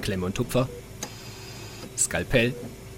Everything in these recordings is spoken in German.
Klemme und Tupfer, Skalpell,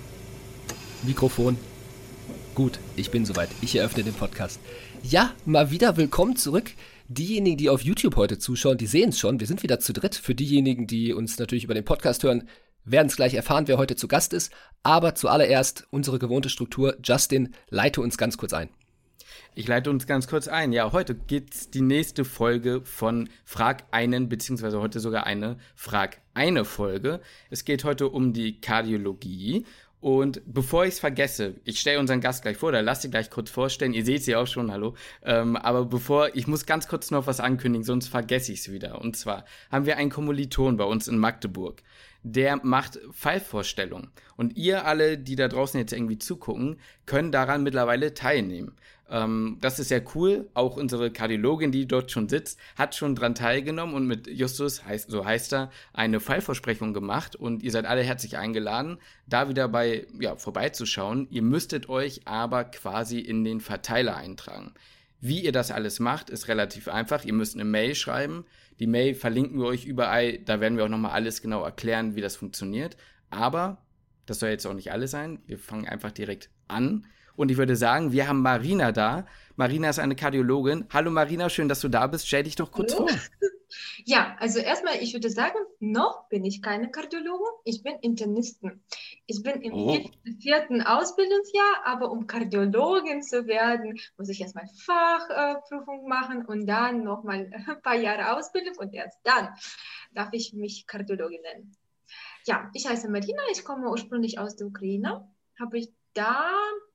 Mikrofon. Gut, ich bin soweit. Ich eröffne den Podcast. Ja, mal wieder willkommen zurück. Diejenigen, die auf YouTube heute zuschauen, die sehen es schon. Wir sind wieder zu dritt. Für diejenigen, die uns natürlich über den Podcast hören, werden es gleich erfahren, wer heute zu Gast ist. Aber zuallererst unsere gewohnte Struktur. Justin, leite uns ganz kurz ein. Ich leite uns ganz kurz ein. Ja, heute geht's die nächste Folge von Frag einen, beziehungsweise heute sogar eine Frag eine Folge. Es geht heute um die Kardiologie. Und bevor ich es vergesse, ich stelle unseren Gast gleich vor, oder lass sie gleich kurz vorstellen. Ihr seht sie auch schon, hallo. Aber ich muss ganz kurz noch was ankündigen, sonst vergesse ich es wieder. Und zwar haben wir einen Kommiliton bei uns in Magdeburg. Der macht Fallvorstellungen. Und ihr alle, die da draußen jetzt irgendwie zugucken, können daran mittlerweile teilnehmen. Das ist sehr cool. Auch unsere Kardiologin, die dort schon sitzt, hat schon dran teilgenommen und mit Justus, so heißt er, eine Fallversprechung gemacht. Und ihr seid alle herzlich eingeladen, da wieder vorbeizuschauen. Ihr müsstet euch aber quasi in den Verteiler eintragen. Wie ihr das alles macht, ist relativ einfach. Ihr müsst eine Mail schreiben. Die Mail verlinken wir euch überall. Da werden wir auch nochmal alles genau erklären, wie das funktioniert. Aber das soll jetzt auch nicht alles sein. Wir fangen einfach direkt an. Und ich würde sagen, wir haben Marina da. Marina ist eine Kardiologin. Hallo Marina, schön, dass du da bist. Stell dich doch kurz vor. Ja, also erstmal, ich würde sagen, noch bin ich keine Kardiologin, ich bin Internistin. Ich bin im vierten Ausbildungsjahr, aber um Kardiologin zu werden, muss ich erstmal Fachprüfung machen und dann nochmal ein paar Jahre Ausbildung und erst dann darf ich mich Kardiologin nennen. Ja, ich heiße Marina, ich komme ursprünglich aus der Ukraine, habe ich da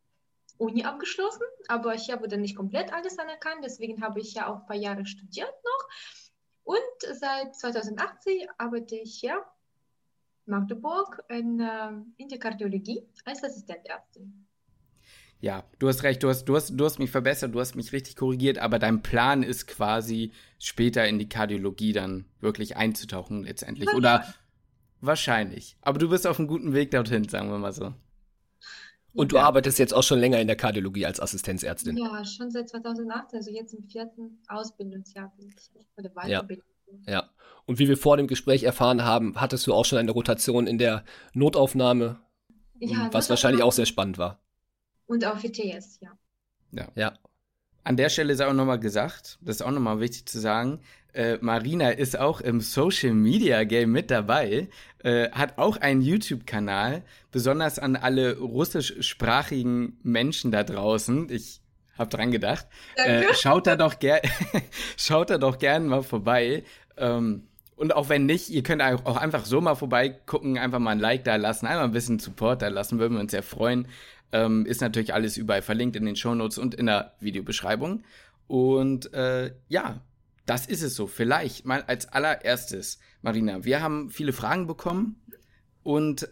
Uni abgeschlossen, aber ich habe dann nicht komplett alles anerkannt, deswegen habe ich ja auch ein paar Jahre studiert noch. Und seit 2018 arbeite ich hier in Magdeburg in der Kardiologie als Assistentärztin. Ja, du hast recht, du hast mich verbessert, du hast mich richtig korrigiert, aber dein Plan ist quasi, später in die Kardiologie dann wirklich einzutauchen letztendlich. Oder wahrscheinlich. Aber du bist auf einem guten Weg dorthin, sagen wir mal so. Und du arbeitest jetzt auch schon länger in der Kardiologie als Assistenzärztin? Ja, schon seit 2018, also jetzt im vierten Ausbildungsjahr bin ich. Oder Weiterbildung. Ja. Und wie wir vor dem Gespräch erfahren haben, hattest du auch schon eine Rotation in der Notaufnahme, was wahrscheinlich auch sehr spannend war. Und auf ETS, Ja. An der Stelle sei auch nochmal gesagt, das ist auch nochmal wichtig zu sagen, Marina ist auch im Social Media Game mit dabei, hat auch einen YouTube-Kanal, besonders an alle russischsprachigen Menschen da draußen. Ich habe dran gedacht. Schaut da doch gerne mal vorbei. Und auch wenn nicht, ihr könnt auch einfach so mal vorbeigucken, einfach mal ein Like da lassen, einmal ein bisschen Support da lassen, würden wir uns sehr freuen. Ist natürlich alles überall verlinkt in den Shownotes und in der Videobeschreibung. Und das ist es so. Vielleicht mal als allererstes, Marina, wir haben viele Fragen bekommen und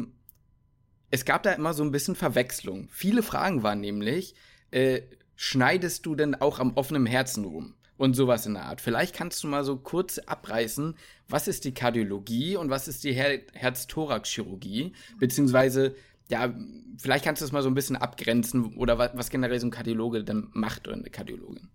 es gab da immer so ein bisschen Verwechslung. Viele Fragen waren nämlich, schneidest du denn auch am offenen Herzen rum? Und sowas in der Art. Vielleicht kannst du mal so kurz abreißen, was ist die Kardiologie und was ist die Herz-Thorax-Chirurgie? Beziehungsweise, vielleicht kannst du es mal so ein bisschen abgrenzen oder was generell so ein Kardiologe dann macht oder eine Kardiologin.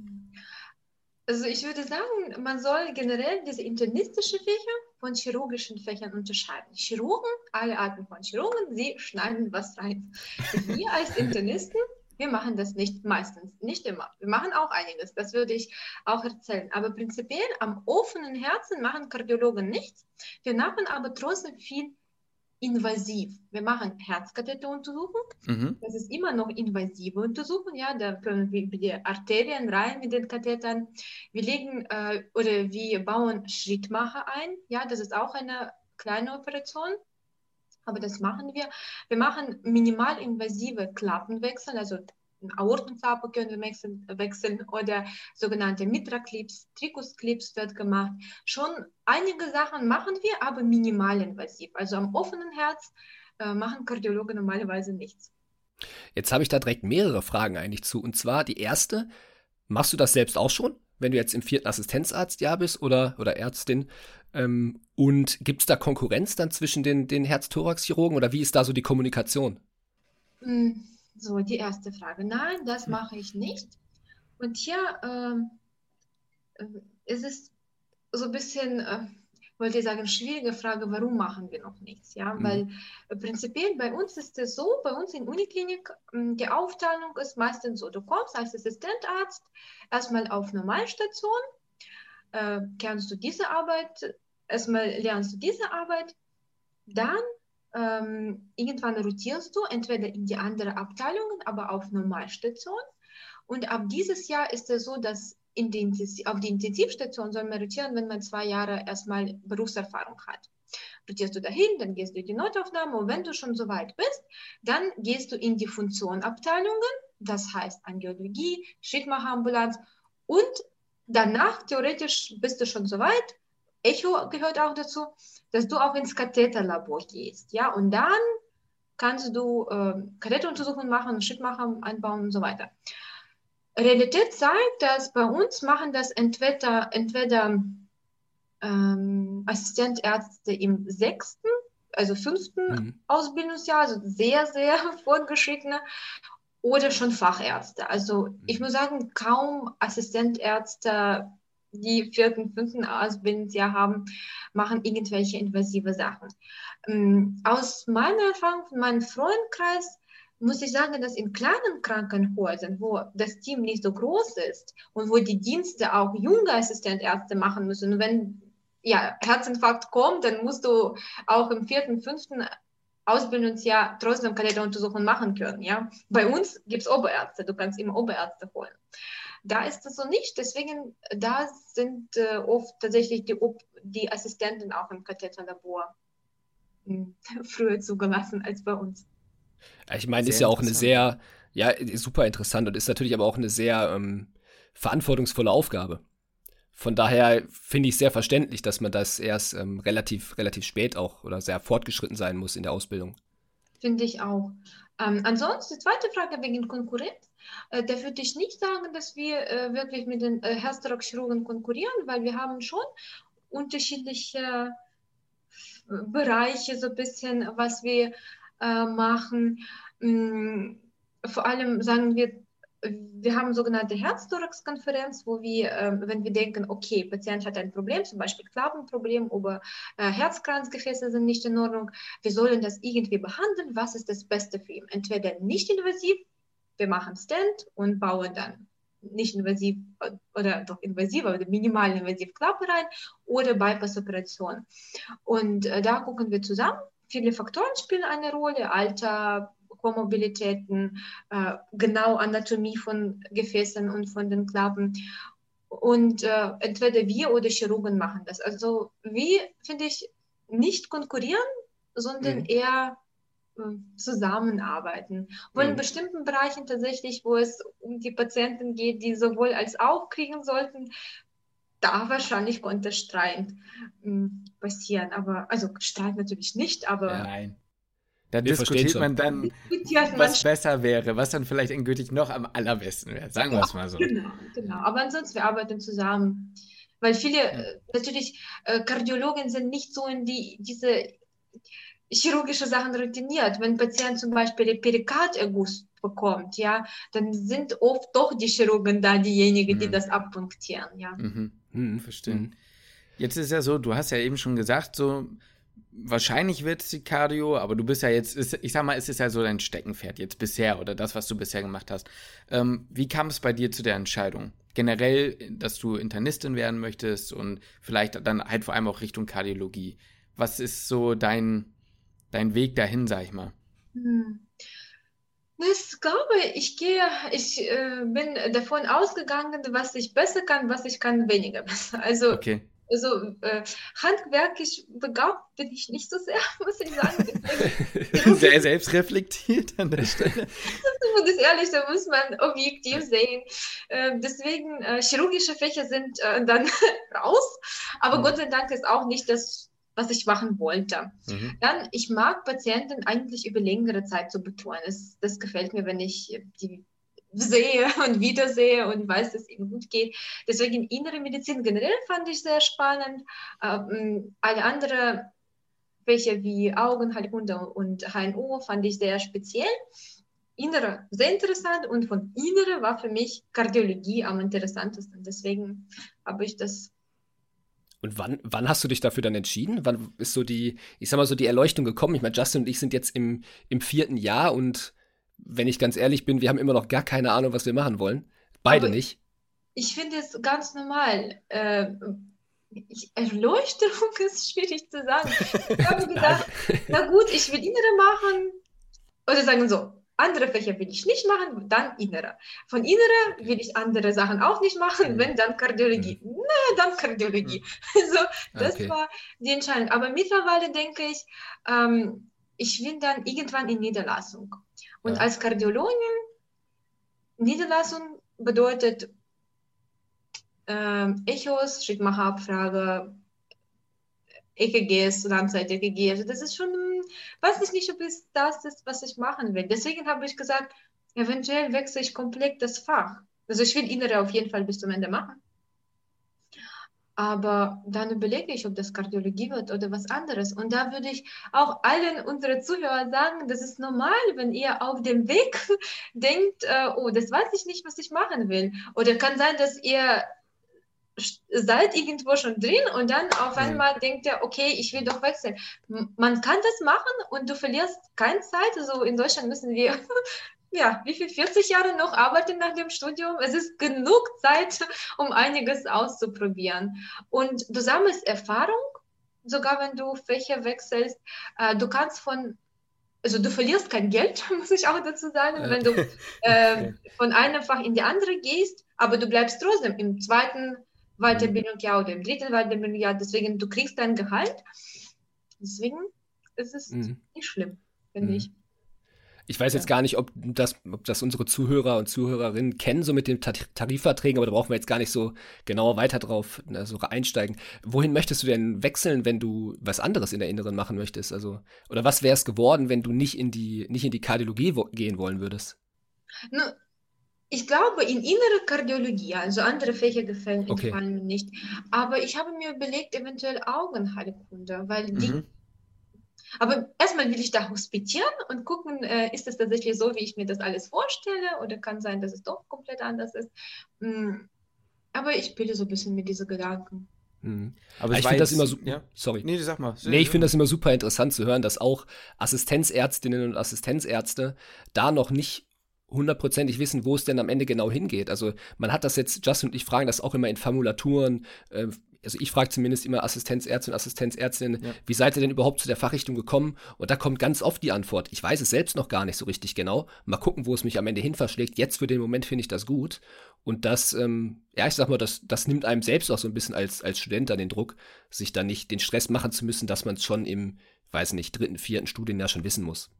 Also ich würde sagen, man soll generell diese internistischen Fächer von chirurgischen Fächern unterscheiden. Chirurgen, alle Arten von Chirurgen, sie schneiden was rein. Wir als Internisten, wir machen das nicht meistens, nicht immer. Wir machen auch einiges, das würde ich auch erzählen. Aber prinzipiell am offenen Herzen machen Kardiologen nichts. Wir machen aber trotzdem viel invasiv. Wir machen Herzkatheteruntersuchung. Das ist immer noch invasive Untersuchung. Ja, da können wir die Arterien rein mit den Kathetern. Wir legen oder wir bauen Schrittmacher ein. Ja, das ist auch eine kleine Operation. Aber das machen wir. Wir machen minimalinvasive Klappenwechsel, also Aortenklappe können wir wechseln oder sogenannte Mitra-Clips, Tricus-Clips wird gemacht. Schon einige Sachen machen wir, aber minimalinvasiv. Also am offenen Herz machen Kardiologen normalerweise nichts. Jetzt habe ich da direkt mehrere Fragen eigentlich zu. Und zwar die erste, machst du das selbst auch schon, wenn du jetzt im 4. Assistenzarztjahr bist oder Ärztin? Und gibt es da Konkurrenz dann zwischen den Herz-Thorax-Chirurgen oder wie ist da so die Kommunikation? So, die erste Frage. Nein, das mache ich nicht. Und hier ist es so ein bisschen wollte ich sagen, schwierige Frage, warum machen wir noch nichts? Ja, weil prinzipiell bei uns ist es so, bei uns in Uniklinik, die Aufteilung ist meistens so, du kommst als Assistentarzt erstmal auf Normalstation, lernst du diese Arbeit, dann irgendwann rotierst du entweder in die andere Abteilungen, aber auf Normalstation. Und ab dieses Jahr ist es so, dass auf die Intensivstation soll man rotieren, wenn man 2 Jahre erstmal Berufserfahrung hat. Rotierst du dahin, dann gehst du in die Notaufnahme und wenn du schon so weit bist, dann gehst du in die Funktionabteilungen, das heißt Angiologie, Schrittmacherambulanz und danach theoretisch bist du schon so weit, Echo gehört auch dazu, dass du auch ins Katheterlabor gehst, ja, und dann kannst du Katheteruntersuchungen machen, Schrittmacher einbauen und so weiter. Realität zeigt, dass bei uns machen das entweder Assistentärzte im 6., also 5. Ausbildungsjahr, also sehr, sehr fortgeschrittene, oder schon Fachärzte. Also ich muss sagen, kaum Assistentärzte, die 4., 5. Ausbildungsjahr haben, machen irgendwelche invasive Sachen. Aus meiner Erfahrung, von meinem Freundeskreis, muss ich sagen, dass in kleinen Krankenhäusern, wo das Team nicht so groß ist und wo die Dienste auch junge Assistentärzte machen müssen, und wenn Herzinfarkt kommt, dann musst du auch im 4., 5. Ausbildungsjahr trotzdem Katheteruntersuchungen machen können. Ja? Bei uns gibt es Oberärzte, du kannst immer Oberärzte holen. Da ist das so nicht, deswegen da sind oft tatsächlich die Assistenten auch im Katheterlabor früher zugelassen als bei uns. Ich meine, ist ja auch eine sehr, super interessant und ist natürlich aber auch eine sehr verantwortungsvolle Aufgabe. Von daher finde ich sehr verständlich, dass man das erst relativ spät auch oder sehr fortgeschritten sein muss in der Ausbildung. Finde ich auch. Ansonsten, die zweite Frage wegen Konkurrenz. Da würde ich nicht sagen, dass wir wirklich mit den Herzchirurgen konkurrieren, weil wir haben schon unterschiedliche Bereiche, so ein bisschen, was wir machen. Vor allem sagen wir haben sogenannte Herz-Thorax-Konferenz, wo wir, wenn wir denken, okay, Patient hat ein Problem, zum Beispiel Klappenproblem oder Herzkranzgefäße sind nicht in Ordnung, wir sollen das irgendwie behandeln, was ist das Beste für ihn? Entweder nicht invasiv, wir machen Stent und bauen dann nicht invasiv oder doch invasiv, aber minimal invasiv Klappe rein oder Bypass-Operation. Und da gucken wir zusammen. Viele Faktoren spielen eine Rolle, Alter, Komobilitäten, genau Anatomie von Gefäßen und von den Klappen. Und entweder wir oder Chirurgen machen das. Also wir, finde ich, nicht konkurrieren, sondern eher zusammenarbeiten. Wohl in bestimmten Bereichen tatsächlich, wo es um die Patienten geht, die sowohl als auch kriegen sollten, da wahrscheinlich konnte Streit passieren. Aber, also Streit natürlich nicht, aber... Ja, nein. Da diskutiert man dann, was besser wäre, was dann vielleicht endgültig noch am allerbesten wäre. Sagen wir es mal so. Genau. Aber ansonsten, wir arbeiten zusammen. Weil viele, natürlich, Kardiologen sind nicht so in diese chirurgische Sachen routiniert. Wenn ein Patient zum Beispiel Perikarderguss bekommt, ja, dann sind oft doch die Chirurgen da diejenigen, die das abpunktieren, ja. Verstehe. Jetzt ist ja so, du hast ja eben schon gesagt, so wahrscheinlich wird es die Cardio, aber du bist ja jetzt, ich sag mal, es ist ja so dein Steckenpferd jetzt bisher oder das, was du bisher gemacht hast. Wie kam es bei dir zu der Entscheidung? Generell, dass du Internistin werden möchtest und vielleicht dann halt vor allem auch Richtung Kardiologie. Was ist so dein Weg dahin, sag ich mal? Ich glaube, ich bin davon ausgegangen, was ich besser kann, was ich kann weniger besser. Also, okay. Handwerklich begabt bin ich nicht so sehr, muss ich sagen. Sehr selbstreflektiert an der Stelle. Das ist ehrlich, da muss man objektiv sehen. Deswegen, chirurgische Fächer sind dann raus. Aber Gott sei Dank ist auch nicht das, was ich machen wollte. Dann, ich mag Patienten eigentlich über längere Zeit zu betreuen. Das gefällt mir, wenn ich die sehe und wiedersehe und weiß, dass es ihnen gut geht. Deswegen innere Medizin generell fand ich sehr spannend. Alle anderen Fächer wie Augenheilkunde und HNO fand ich sehr speziell. Innere sehr interessant und von Innere war für mich Kardiologie am interessantesten. Deswegen habe ich das Und wann hast du dich dafür dann entschieden? Wann ist so ich sag mal so die Erleuchtung gekommen? Ich meine, Justin und ich sind jetzt im 4. Jahr und wenn ich ganz ehrlich bin, wir haben immer noch gar keine Ahnung, was wir machen wollen. Beide Aber nicht. ich finde es ganz normal. Erleuchtung ist schwierig zu sagen. Ich habe gedacht, na gut, ich will Innere machen. Oder sagen wir so, andere Fächer will ich nicht machen, dann Innere. Von Innere will ich andere Sachen auch nicht machen, wenn dann Kardiologie. Dann Kardiologie. Also, das Okay. war die Entscheidung. Aber mittlerweile denke ich, ich will dann irgendwann in Niederlassung. Und Ja. als Kardiologin, Niederlassung bedeutet Echos, Schrittmacherabfrage, EKGs, Langzeit-EKG. Also das ist schon, weiß ich nicht, ob es das ist, was ich machen will. Deswegen habe ich gesagt, eventuell wechsle ich komplett das Fach. Also ich will Innere auf jeden Fall bis zum Ende machen. Aber dann überlege ich, ob das Kardiologie wird oder was anderes. Und da würde ich auch allen unseren Zuhörern sagen, das ist normal, wenn ihr auf dem Weg denkt, oh, das weiß ich nicht, was ich machen will. Oder kann sein, dass ihr seid irgendwo schon drin und dann auf einmal denkt ihr, okay, ich will doch wechseln. Man kann das machen und du verlierst keine Zeit. Also in Deutschland müssen wir, ja, wie viel, 40 Jahre noch arbeiten nach dem Studium? Es ist genug Zeit, um einiges auszuprobieren. Und du sammelst Erfahrung, sogar wenn du Fächer wechselst. Du kannst also du verlierst kein Geld, muss ich auch dazu sagen, wenn du von einem Fach in die andere gehst, aber du bleibst trotzdem im zweiten Weiterbildungsjahr oder im dritten Weiterbildungsjahr. Deswegen, du kriegst dein Gehalt. Deswegen ist es nicht schlimm, finde ich. Ich weiß jetzt gar nicht, ob das unsere Zuhörer und Zuhörerinnen kennen, so mit den Tarifverträgen, aber da brauchen wir jetzt gar nicht so genauer weiter drauf so einsteigen. Wohin möchtest du denn wechseln, wenn du was anderes in der Inneren machen möchtest? Also, oder was wäre es geworden, wenn du nicht in die Kardiologie gehen wollen würdest? Ich glaube, in innere Kardiologie, also andere Fächer gefallen mir nicht. Aber ich habe mir überlegt, eventuell Augenheilkunde, weil aber erstmal will ich da hospitieren und gucken, ist es tatsächlich so, wie ich mir das alles vorstelle, oder kann sein, dass es doch komplett anders ist. Aber ich spiele so ein bisschen mit diesen Gedanken. Aber ich finde das immer super. Ja? Sorry. Nee, sag mal. Nee, ich finde das immer super interessant zu hören, dass auch Assistenzärztinnen und Assistenzärzte da noch nicht hundertprozentig wissen, wo es denn am Ende genau hingeht. Also man hat das jetzt, Justin und ich fragen das auch immer in Formulaturen, also ich frage zumindest immer Assistenzärzte und Assistenzärztinnen, wie seid ihr denn überhaupt zu der Fachrichtung gekommen? Und da kommt ganz oft die Antwort, ich weiß es selbst noch gar nicht so richtig genau, mal gucken, wo es mich am Ende hin verschlägt. Jetzt für den Moment finde ich das gut. Und das, ich sag mal, das nimmt einem selbst auch so ein bisschen als Student dann den Druck, sich dann nicht den Stress machen zu müssen, dass man es schon im, weiß nicht, 3., 4. Studienjahr schon wissen muss.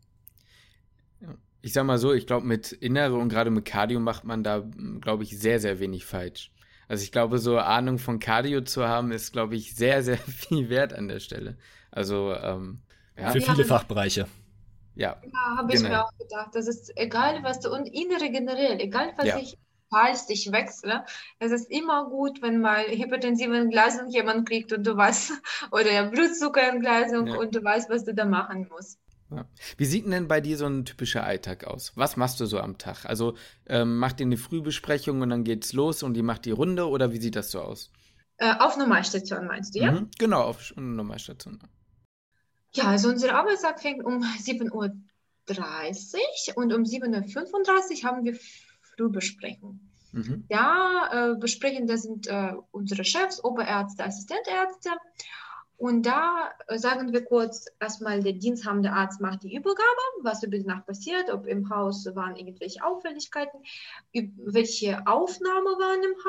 Ich sag mal so, ich glaube, mit Innere und gerade mit Cardio macht man da, glaube ich, sehr, sehr wenig falsch. Also ich glaube, so Ahnung von Cardio zu haben, ist, glaube ich, sehr, sehr viel wert an der Stelle. Also, Für viele Fachbereiche. Ja, habe ich mir auch gedacht. Das ist egal, was du, und Innere generell, egal falls ich wechsle, es ist immer gut, wenn mal hypertensive Entgleisung jemand kriegt und du weißt, oder Blutzuckerentgleisung und du weißt, was du da machen musst. Ja. Wie sieht denn bei dir so ein typischer Alltag aus? Was machst du so am Tag? Also macht ihr eine Frühbesprechung und dann geht's los und die macht die Runde oder wie sieht das so aus? Auf Normalstation meinst du, ja? Genau, auf Normalstation. Ja, also unser Arbeitstag fängt um 7:30 Uhr und um 7:35 Uhr haben wir Frühbesprechung. Da besprechen, das sind unsere Chefs, Oberärzte, Assistentärzte. Und da sagen wir kurz, erstmal der diensthabende Arzt macht die Übergabe, was über die Nacht passiert, ob im Haus waren irgendwelche Auffälligkeiten, welche Aufnahmen waren im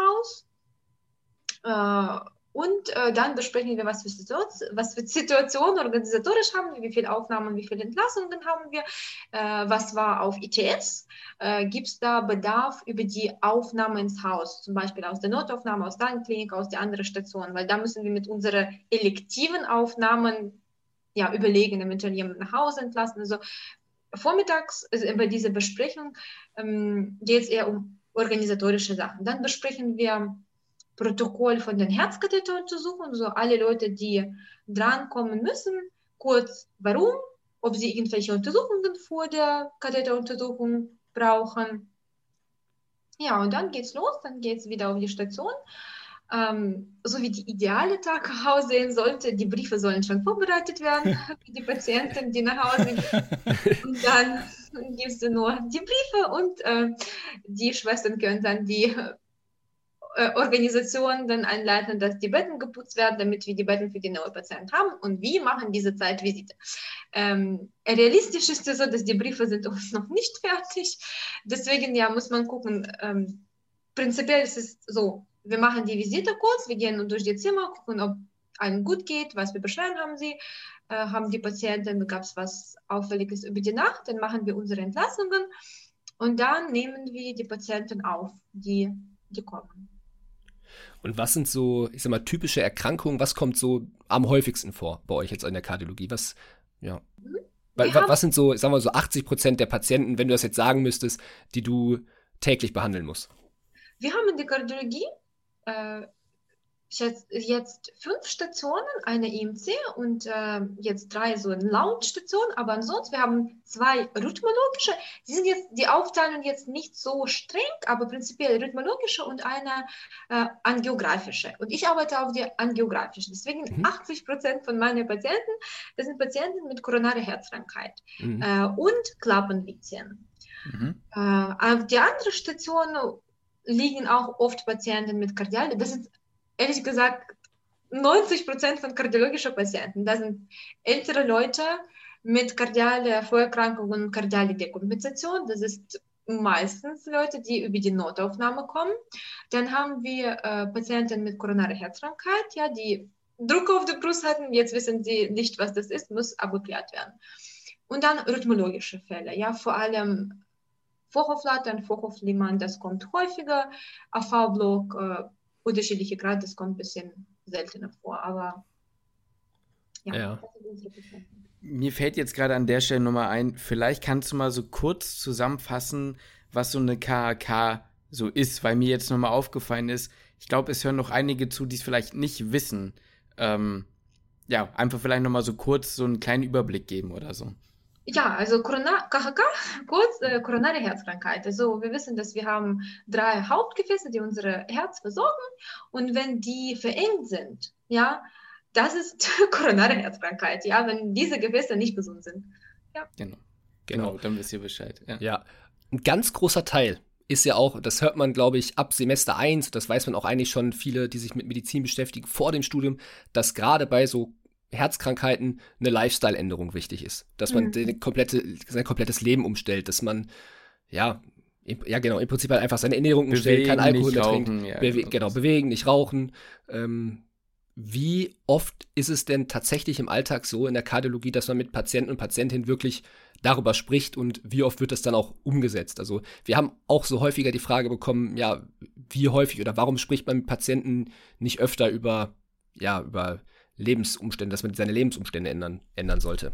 Haus. Und dann besprechen wir, was für Situationen organisatorisch haben wir, wie viele Aufnahmen, wie viele Entlassungen haben wir, was war auf ITS, gibt es da Bedarf über die Aufnahme ins Haus, zum Beispiel aus der Notaufnahme, aus der Klinik, aus der anderen Station, weil da müssen wir mit unseren elektiven Aufnahmen überlegen, eventuell jemanden nach Hause entlassen. Also vormittags, bei dieser Besprechung, geht es eher um organisatorische Sachen. Dann besprechen wir Protokoll von den Herzkatheteruntersuchungen, so alle Leute, die drankommen müssen, kurz warum, ob sie irgendwelche Untersuchungen vor der Katheteruntersuchung brauchen. Ja, und dann geht's los, dann geht's wieder auf die Station. so wie die ideale Tag aussehen sollte. Die Briefe sollen schon vorbereitet werden für die Patienten, die nach Hause gehen. Und dann gibst du nur die Briefe und die Schwestern können dann die Organisation dann einleiten, dass die Betten geputzt werden, damit wir die Betten für die neuen Patienten haben und wir machen diese Zeitvisite. Realistisch ist es so, dass die Briefe sind uns noch nicht fertig. Deswegen muss man gucken. Prinzipiell ist es so, wir machen die Visite kurz, wir gehen durch die Zimmer, gucken, ob allen gut geht, was für Beschwerden haben sie, haben die Patienten, gab es was Auffälliges über die Nacht, dann machen wir unsere Entlassungen und dann nehmen wir die Patienten auf, die kommen. Und was sind so, ich sag mal, typische Erkrankungen? Was kommt so am häufigsten vor bei euch jetzt in der Kardiologie? Was sind so, sagen wir so 80% der Patienten, wenn du das jetzt sagen müsstest, die du täglich behandeln musst? Wir haben in der Kardiologie jetzt 5 Stationen, eine IMC und jetzt 3 so Lounge-Stationen, aber ansonsten, wir haben 2 rhythmologische, die Aufteilung jetzt nicht so streng, aber prinzipiell rhythmologische und eine angiografische. Und ich arbeite auf die angiografische. Deswegen 80% von meinen Patienten, das sind Patienten mit koronarer Herzkrankheit und Klappenlizien. Auf die andere Station liegen auch oft Patienten mit Kardial. Das sind ehrlich gesagt 90% von kardiologischen Patienten. Das sind ältere Leute mit kardialer Vorerkrankung und kardialer Dekompensation. Das ist meistens Leute, die über die Notaufnahme kommen. Dann haben wir Patienten mit koronarer Herzkrankheit, die Druck auf der Brust hatten. Jetzt wissen sie nicht, was das ist, muss abgeklärt werden. Und dann rhythmologische Fälle, vor allem Vorhofflattern, Vorhofflimmern, das kommt häufiger. AV-Block, unterschiedliche Grad, das kommt ein bisschen seltener vor, aber ja. Mir fällt jetzt gerade an der Stelle nochmal ein, vielleicht kannst du mal so kurz zusammenfassen, was so eine KAK so ist, weil mir jetzt nochmal aufgefallen ist, ich glaube, es hören noch einige zu, die es vielleicht nicht wissen. Einfach vielleicht nochmal so kurz so einen kleinen Überblick geben oder so. Ja, also KHK, kurz, koronare Herzkrankheit. Also wir wissen, dass wir haben 3 Hauptgefäße, die unser Herz versorgen und wenn die verengt sind, das ist koronare Herzkrankheit, wenn diese Gefäße nicht gesund sind. Ja. Genau, dann wisst ihr Bescheid. Ja, ein ganz großer Teil ist ja auch, das hört man, glaube ich, ab Semester 1, das weiß man auch eigentlich schon, viele, die sich mit Medizin beschäftigen, vor dem Studium, dass gerade bei so Herzkrankheiten eine Lifestyle-Änderung wichtig ist. Dass man sein komplettes Leben umstellt, dass man, im Prinzip halt einfach seine Ernährung umstellt, kein Alkohol mehr trinkt. Bewegen, nicht rauchen. Wie oft ist es denn tatsächlich im Alltag so in der Kardiologie, dass man mit Patienten und Patientinnen wirklich darüber spricht und wie oft wird das dann auch umgesetzt? Also wir haben auch so häufiger die Frage bekommen, wie häufig oder warum spricht man mit Patienten nicht öfter über Lebensumstände, dass man seine Lebensumstände ändern sollte?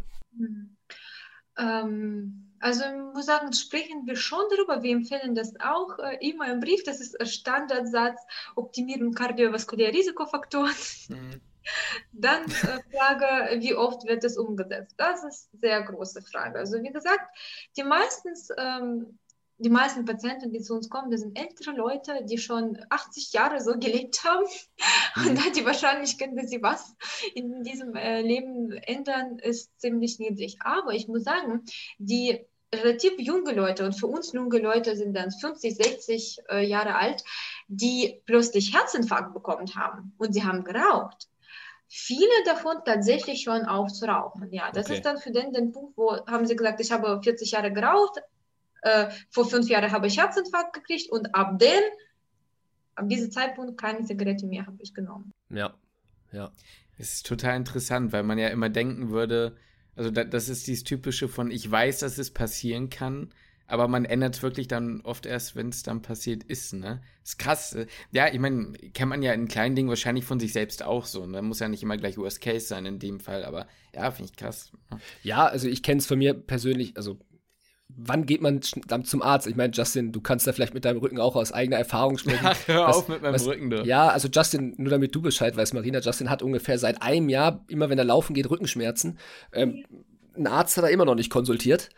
Also ich muss sagen, sprechen wir schon darüber. Wir empfehlen das auch immer im Brief. Das ist ein Standardsatz, optimieren kardiovaskuläre Risikofaktoren. Dann Frage, wie oft wird es umgesetzt? Das ist eine sehr große Frage. Also wie gesagt, die meisten Patienten, die zu uns kommen, das sind ältere Leute, die schon 80 Jahre so gelebt haben. Und da die Wahrscheinlichkeit, dass sie was in diesem Leben ändern, ist ziemlich niedrig. Aber ich muss sagen, die relativ junge Leute, und für uns junge Leute sind dann 50, 60 Jahre alt, die plötzlich Herzinfarkt bekommen haben und sie haben geraucht. Viele davon tatsächlich schon auf zu rauchen. Ja, das ist dann für den Punkt, wo haben sie gesagt, ich habe 40 Jahre geraucht, vor 5 Jahren habe ich Herzinfarkt gekriegt und ab diesem Zeitpunkt keine Zigarette mehr habe ich genommen. Ja. Es ist total interessant, weil man ja immer denken würde, also das ist dieses Typische von, ich weiß, dass es passieren kann, aber man ändert es wirklich dann oft erst, wenn es dann passiert ist, ne? Ist krass. Ja, ich meine, kennt man ja in kleinen Dingen wahrscheinlich von sich selbst auch so. Ne? Muss ja nicht immer gleich Worst Case sein in dem Fall, aber ja, finde ich krass. Ja, also ich kenne es von mir persönlich, also wann geht man dann zum Arzt? Ich meine, Justin, du kannst da vielleicht mit deinem Rücken auch aus eigener Erfahrung sprechen. Ach, hör auf mit meinem Rücken, du. Ja, also Justin, nur damit du Bescheid weißt, Marina, Justin hat ungefähr seit einem Jahr, immer wenn er laufen geht, Rückenschmerzen. Ein Arzt hat er immer noch nicht konsultiert.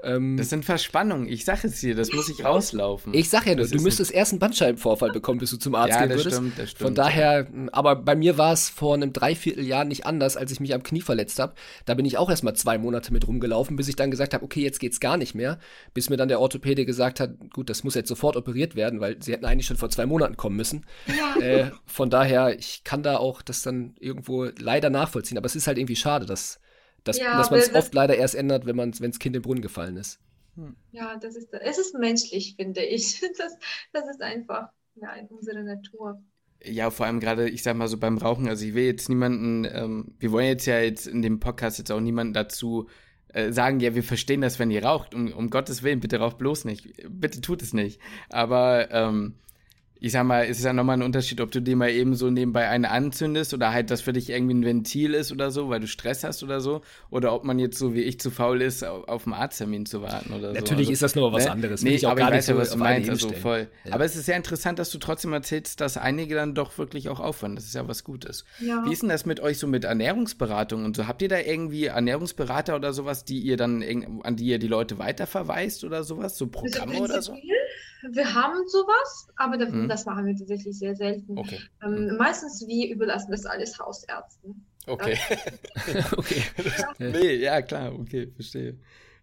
Das sind Verspannungen. Ich sage es dir, das muss ich rauslaufen. Ich sag ja nur, Das du ist müsstest erst einen Bandscheibenvorfall bekommen, bis du zum Arzt Ja, gehen das würdest. stimmt, das stimmt. Von daher, aber bei mir war es vor einem Dreivierteljahr nicht anders, als ich mich am Knie verletzt habe. Da bin ich auch erst mal 2 Monate mit rumgelaufen, bis ich dann gesagt habe, okay, jetzt geht's gar nicht mehr. Bis mir dann der Orthopäde gesagt hat, gut, das muss jetzt sofort operiert werden, weil sie hätten eigentlich schon vor 2 Monaten kommen müssen. Ja. Von daher, ich kann da auch das dann irgendwo leider nachvollziehen. Aber es ist halt irgendwie schade, dass Ja, man es aber oft leider erst ändert, wenns Kind im Brunnen gefallen ist. ja, es ist menschlich, finde ich. Das ist einfach ja, in unserer Natur. Ja, vor allem gerade, ich sag mal so beim Rauchen, also ich will jetzt niemanden, wir wollen jetzt in dem Podcast jetzt auch niemanden dazu sagen, ja, wir verstehen das, wenn ihr raucht, um Gottes Willen, bitte raucht bloß nicht, bitte tut es nicht, aber ich sag mal, es ist ja nochmal ein Unterschied, ob du dir mal eben so nebenbei eine anzündest oder halt das für dich irgendwie ein Ventil ist oder so, weil du Stress hast oder so, oder ob man jetzt so wie ich zu faul ist, auf einen Arzttermin zu warten oder so. Natürlich ist das nur was anderes. Will ich auch aber gar ich nicht weiß ja, so was du auf eine meinst, Ebene also stellen. voll. Ja. Aber es ist sehr interessant, dass du trotzdem erzählst, dass einige dann doch wirklich auch aufwand. Das ist ja was Gutes. Ja. Wie ist denn das mit euch so mit Ernährungsberatung und so? Habt ihr da irgendwie Ernährungsberater oder sowas, die ihr dann an die ihr die Leute weiterverweist oder sowas? So Programme Also oder so? prinzipiell, wir haben sowas, aber das machen wir tatsächlich sehr selten. Okay. Meistens wir überlassen das alles Hausärzten. Okay. Okay. Nee, ja, klar, okay, verstehe.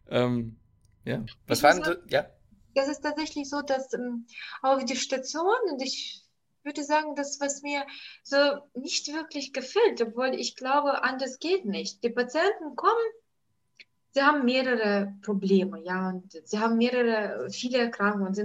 Ja. Was Ich waren muss so, ja? Das ist tatsächlich so, dass auf die Station, und ich würde sagen, das, was mir so nicht wirklich gefällt, obwohl ich glaube, anders geht nicht. Die Patienten kommen, sie haben mehrere Probleme, ja, und sie haben viele Erkrankungen und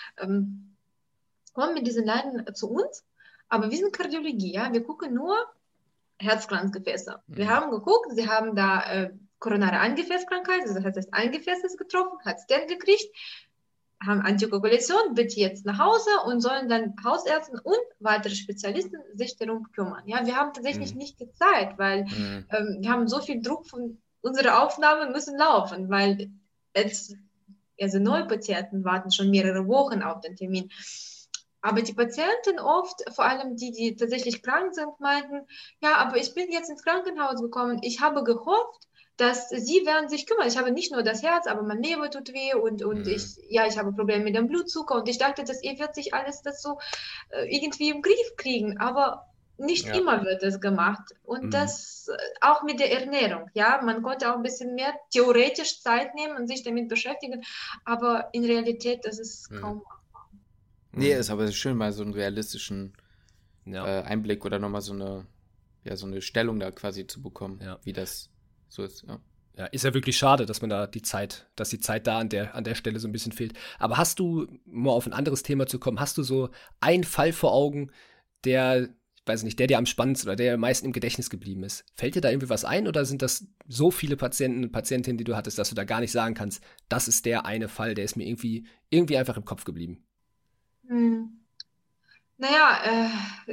kommen mit diesen Leiden zu uns, aber wir sind Kardiologie, ja, wir gucken nur Herzkranzgefäße. Wir haben geguckt, sie haben da koronare Eingefäßkrankheit, also das heißt, das Eingefäß ist getroffen, hat Stent gekriegt, haben Antikoagulation, bitte jetzt nach Hause und sollen dann Hausärzte und weitere Spezialisten sich darum kümmern. Ja, wir haben tatsächlich nicht die Zeit, weil wir haben so viel Druck von unsere Aufnahmen müssen laufen, weil also Neupatienten warten schon mehrere Wochen auf den Termin. Aber die Patienten oft, vor allem die tatsächlich krank sind, meinten, ja, aber ich bin jetzt ins Krankenhaus gekommen, ich habe gehofft, dass sie werden sich kümmern. Ich habe nicht nur das Herz, aber mein Leber tut weh und ich habe Probleme mit dem Blutzucker und ich dachte, dass ihr wird sich alles das so irgendwie im Griff kriegen, aber nicht immer wird es gemacht. Und das auch mit der Ernährung, ja, man konnte auch ein bisschen mehr theoretisch Zeit nehmen und sich damit beschäftigen, aber in Realität, das ist kaum machbar. Nee, ist aber schön, mal so einen realistischen Einblick oder nochmal so eine Stellung da quasi zu bekommen, wie das so ist, ja. Ja, ist ja wirklich schade, dass die Zeit da an der Stelle so ein bisschen fehlt. Aber hast du, mal auf ein anderes Thema zu kommen, hast du so einen Fall vor Augen, der, ich weiß nicht, der dir am spannendsten oder der am meisten im Gedächtnis geblieben ist? Fällt dir da irgendwie was ein oder sind das so viele Patienten und Patientinnen, die du hattest, dass du da gar nicht sagen kannst, das ist der eine Fall, der ist mir irgendwie einfach im Kopf geblieben? Naja,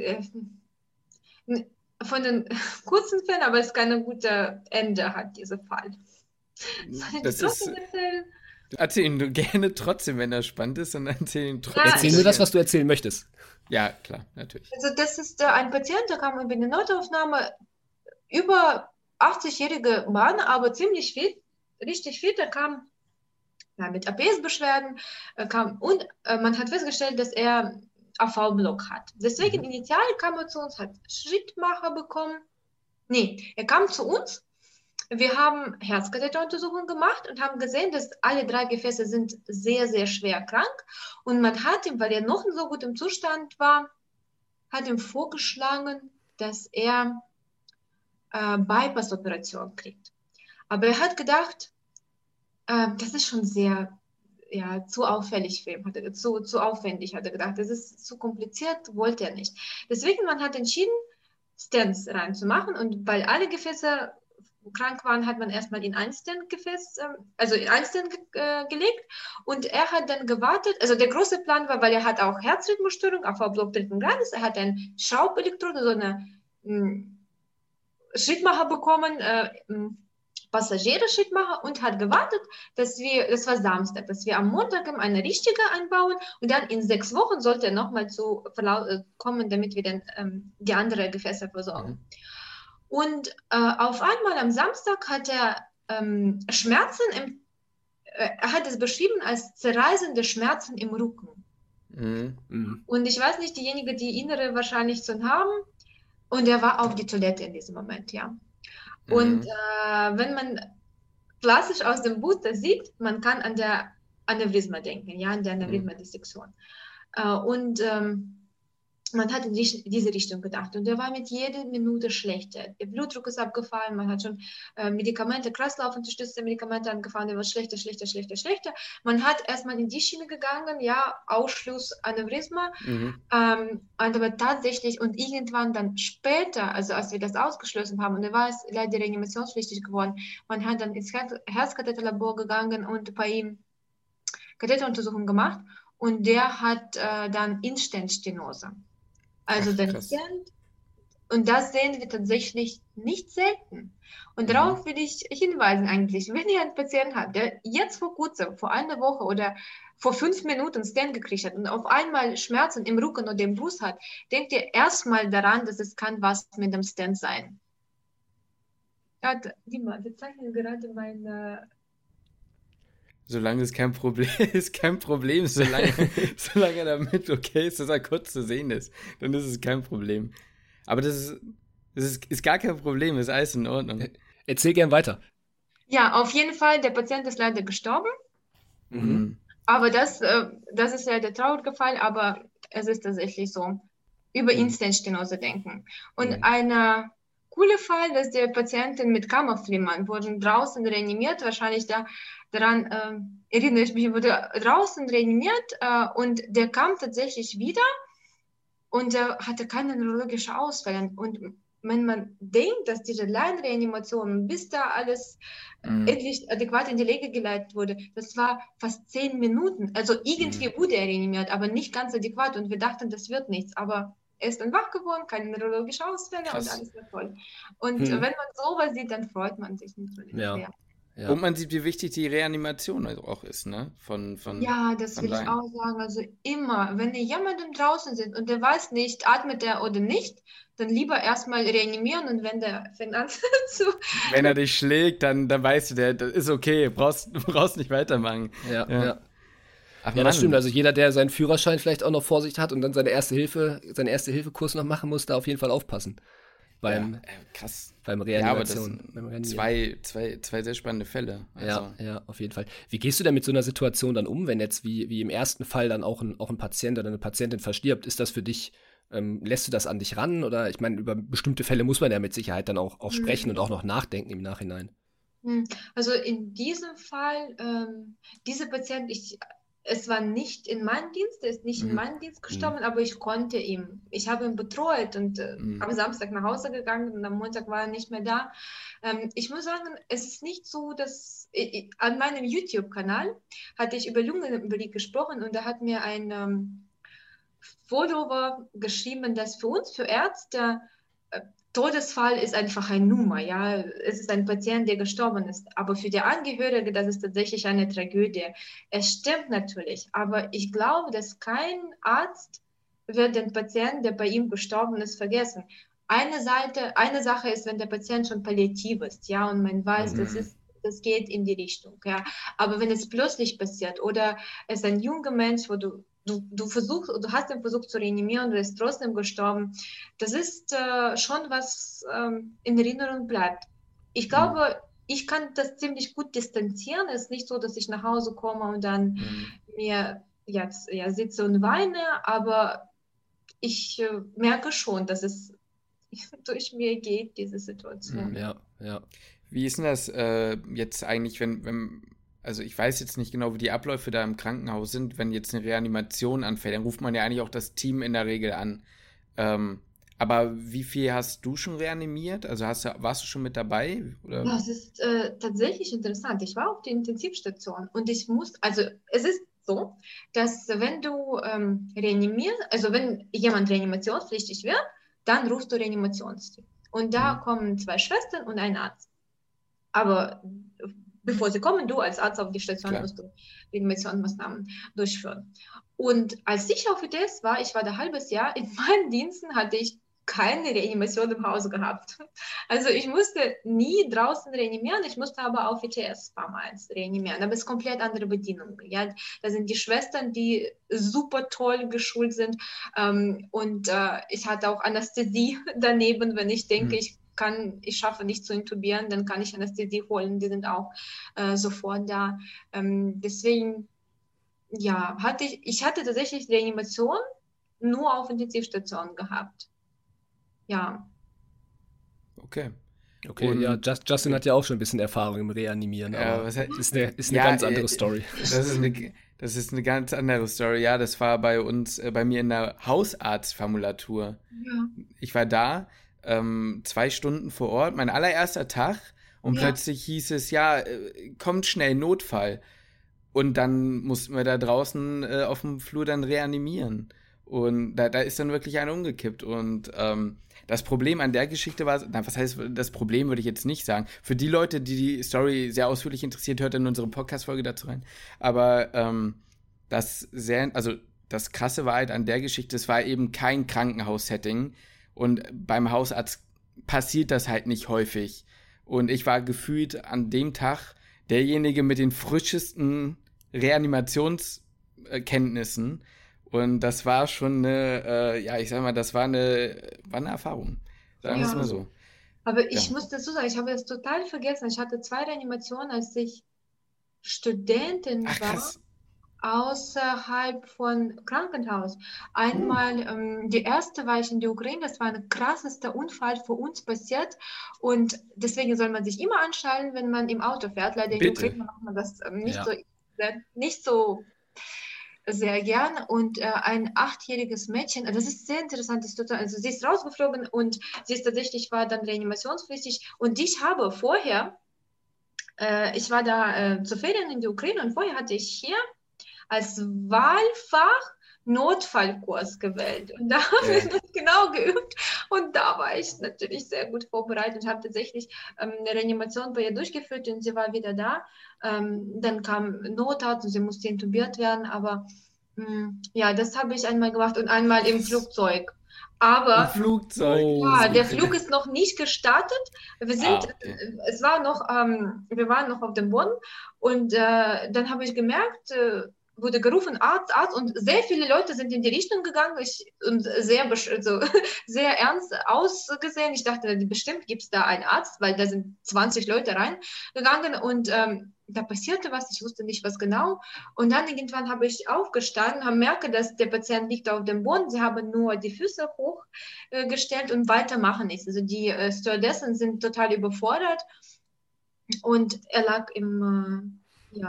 von den kurzen Fällen, aber es ist kein gutes Ende hat dieser Fall. Das ist, erzähl ihn gerne trotzdem, wenn er spannend ist, und erzähl ihn trotzdem. Erzähl nur das, was du erzählen möchtest. Ja, klar, natürlich. Also das ist ein Patient, der kam über die Notaufnahme, über 80-jähriger Mann, aber ziemlich fit, richtig fit, der kam mit APS-Beschwerden, und man hat festgestellt, dass er AV-Block hat. Deswegen initial kam er zu uns, hat Schrittmacher bekommen. Nee, er kam zu uns. Wir haben Herzkatheteruntersuchungen gemacht und haben gesehen, dass alle 3 Gefäße sind sehr, sehr schwer krank. Und man hat ihm, weil er noch in so gutem Zustand war, hat ihm vorgeschlagen, dass er Bypass-Operation kriegt. Aber er hat gedacht, das ist schon sehr zu auffällig für ihn, zu aufwendig, hat er gedacht. Das ist zu kompliziert, wollte er nicht. Deswegen man hat entschieden, Stents reinzumachen, und weil alle Gefäße krank waren, hat man erstmal in ein Stent-Gefäß, gelegt, und er hat dann gewartet, also der große Plan war, weil er hat auch Herzrhythmusstörung, AV-Block 3. Grades, er hat einen Schraubenelektrode, so eine Schrittmacher bekommen, Passagiere-Schrittmacher, und hat gewartet, das war Samstag, dass wir am Montag eine richtige einbauen und dann in 6 Wochen sollte er nochmal zu kommen, damit wir dann die anderen Gefäße versorgen. Und auf einmal am Samstag hat er Schmerzen er hat es beschrieben als zerreißende Schmerzen im Rücken. Und ich weiß nicht, diejenigen, die innere wahrscheinlich schon haben, und er war auf die Toilette in diesem Moment, ja. Und wenn man klassisch aus dem Buch das sieht, man kann an der Aneurysma denken, ja, an der Aneurysma-Dissektion. Und man hat in diese Richtung gedacht. Und er war mit jeder Minute schlechter. Der Blutdruck ist abgefallen, man hat schon Medikamente, Kreislaufunterstützende Medikamente angefangen, der war schlechter. Man hat erstmal in die Schiene gegangen, ja, Ausschluss Aneurysma. Aber tatsächlich und irgendwann dann später, also als wir das ausgeschlossen haben, und er war es leider reanimationspflichtig geworden, man hat dann ins Herzkatheterlabor gegangen und bei ihm Katheteruntersuchung gemacht und der hat dann Instant-Stenose. Also den Stent, und das sehen wir tatsächlich nicht selten. Und darauf will ich hinweisen eigentlich, wenn ihr einen Patienten habt, der jetzt vor kurzem, vor einer Woche oder vor 5 Minuten Stent gekriegt hat und auf einmal Schmerzen im Rücken oder im Brust hat, denkt ihr erstmal daran, dass es kann was mit dem Stent sein. Ja, Dima, wir zeichnen gerade meine... Solange es kein Problem ist, solange damit okay ist, dass er kurz zu sehen ist, dann ist es kein Problem. Aber das ist gar kein Problem, ist alles in Ordnung. Erzähl gern weiter. Ja, auf jeden Fall, der Patient ist leider gestorben. Aber das ist ja der traurige Fall, aber es ist tatsächlich so. Über Instant-Stenose denken. Und eine coole Fall, dass der Patientin mit Kammerflimmern wurden draußen reanimiert, wahrscheinlich daran erinnere ich mich, wurde draußen reanimiert und der kam tatsächlich wieder und er hatte keine neurologische Ausfälle. Und wenn man denkt, dass diese Laienreanimation, bis da alles endlich adäquat in die Wege geleitet wurde, das war fast 10 Minuten. Also irgendwie wurde er reanimiert, aber nicht ganz adäquat und wir dachten, das wird nichts. Aber er ist dann wach geworden, keine neurologische Ausfälle und alles war toll. Und wenn man sowas sieht, dann freut man sich natürlich sehr. Ja. Und man sieht, wie wichtig die Reanimation auch ist, ne? Ja, das will ich auch sagen. Also immer, wenn ihr jemandem draußen seht und der weiß nicht, atmet er oder nicht, dann lieber erstmal reanimieren und wenn der fängt an zu... Wenn er dich schlägt, dann weißt du, das ist okay, du brauchst nicht weitermachen. Ja. Ach, ja, das stimmt. Also jeder, der seinen Führerschein vielleicht auch noch vor sich hat und dann seinen Erste-Hilfe-Kurs noch machen muss, da auf jeden Fall aufpassen. Beim Reanimation. Ja, aber das zwei sehr spannende Fälle. Also. Ja, auf jeden Fall. Wie gehst du denn mit so einer Situation dann um, wenn jetzt wie im ersten Fall dann auch ein Patient oder eine Patientin verstirbt? Ist das für dich, lässt du das an dich ran? Oder ich meine, über bestimmte Fälle muss man ja mit Sicherheit dann auch sprechen und auch noch nachdenken im Nachhinein. Also in diesem Fall, dieser Patient, es war nicht in meinem Dienst, er ist nicht in meinem Dienst gestorben, aber ich habe ihn betreut und am Samstag nach Hause gegangen und am Montag war er nicht mehr da. Ich muss sagen, es ist nicht so, dass an meinem YouTube-Kanal hatte ich über Lungenembolie gesprochen und da hat mir ein Follower geschrieben, dass für uns, für Ärzte, Todesfall ist einfach eine Nummer, ja. Es ist ein Patient, der gestorben ist. Aber für die Angehörige, das ist tatsächlich eine Tragödie. Es stimmt natürlich, aber ich glaube, dass kein Arzt wird den Patienten, der bei ihm gestorben ist, vergessen. Eine Sache ist, wenn der Patient schon palliativ ist, ja, und man weiß, das geht in die Richtung, ja. Aber wenn es plötzlich passiert oder es ist ein junger Mensch, wo du hast den Versuch zu reanimieren, du bist trotzdem gestorben. Das ist schon was in Erinnerung bleibt. Ich glaube, ich kann das ziemlich gut distanzieren. Es ist nicht so, dass ich nach Hause komme und dann mir jetzt sitze und weine, aber ich merke schon, dass es durch mir geht, diese Situation. Ja. Wie ist denn das jetzt eigentlich, wenn also ich weiß jetzt nicht genau, wie die Abläufe da im Krankenhaus sind, wenn jetzt eine Reanimation anfällt, dann ruft man ja eigentlich auch das Team in der Regel an. Aber wie viel hast du schon reanimiert? Also warst du schon mit dabei? Oder? Das ist tatsächlich interessant. Ich war auf der Intensivstation und es ist so, dass wenn du reanimierst, also wenn jemand reanimationspflichtig wird, dann rufst du Reanimationsteam. Und da kommen 2 Schwestern und ein Arzt. Aber bevor sie kommen, du als Arzt auf die Station musst du Reanimationsmaßnahmen durchführen. Und als ich auf ITS war, ich war da ein halbes Jahr, in meinen Diensten hatte ich keine Reanimation im Hause gehabt. Also ich musste nie draußen reanimieren, ich musste aber auf ITS damals reanimieren, aber es ist komplett andere Bedienung. Ja? Da sind die Schwestern, die super toll geschult sind, und ich hatte auch Anästhesie daneben, wenn ich denke, ich schaffe nicht zu intubieren, dann kann ich Anästhesie holen, die sind auch sofort da. Deswegen, ja, ich hatte tatsächlich Reanimation nur auf Intensivstation gehabt. Ja. Okay. Okay, Und- ja, Justin hat ja auch schon ein bisschen Erfahrung im Reanimieren, aber ist eine ganz andere Story. Das ist eine ganz andere Story. Ja, das war bei mir in der Hausarztformulatur. Ja. Ich war da 2 Stunden vor Ort, mein allererster Tag, und Ja. plötzlich hieß es, ja, kommt schnell, Notfall. Und dann mussten wir da draußen auf dem Flur dann reanimieren. Und da ist dann wirklich einer umgekippt. Und das Problem an der Geschichte war, was heißt, das Problem würde ich jetzt nicht sagen. Für die Leute, die Story sehr ausführlich interessiert, hört in unsere Podcast-Folge dazu rein. Aber das Krasse war halt an der Geschichte, es war eben kein Krankenhaus-Setting. Und beim Hausarzt passiert das halt nicht häufig. Und ich war gefühlt an dem Tag derjenige mit den frischesten Reanimationskenntnissen. Und das war schon das war eine Erfahrung. Sagen wir es Ja. mal so. Aber ich Ja. muss dazu sagen, ich habe das total vergessen. Ich hatte 2 Reanimationen, als ich Studentin Ach, war, krass. außerhalb von Krankenhaus. Einmal, die erste war ich in der Ukraine, das war ein krassester Unfall für uns passiert, und deswegen soll man sich immer anschnallen, wenn man im Auto fährt. Leider in der Bitte. Ukraine macht man das Ja. nicht so sehr gern, und ein 8-jähriges Mädchen, das ist sehr interessant, also sie ist rausgeflogen und war dann reanimationspflichtig, und ich habe vorher, ich war da zu Ferien in der Ukraine, und vorher hatte ich hier als Wahlfach Notfallkurs gewählt, und da haben wir das genau geübt, und da war ich natürlich sehr gut vorbereitet und habe tatsächlich eine Reanimation bei ihr durchgeführt, und sie war wieder da. Dann kam Notarzt und sie musste intubiert werden, aber ja, das habe ich einmal gemacht und einmal im Flugzeug. Ein Aber Flugzeug. ja, der Flug ist noch nicht gestartet. Wir waren noch auf dem Boden, und dann habe ich gemerkt, wurde gerufen, Arzt, Arzt, und sehr viele Leute sind in die Richtung gegangen und sehr ernst ausgesehen. Ich dachte, bestimmt gibt es da einen Arzt, weil da sind 20 Leute reingegangen, und da passierte was, ich wusste nicht, was genau. Und dann irgendwann habe ich aufgestanden, merke, dass der Patient liegt auf dem Boden. Sie haben nur die Füße hochgestellt und weitermachen nichts. Also die Stewardessen sind total überfordert, und er lag im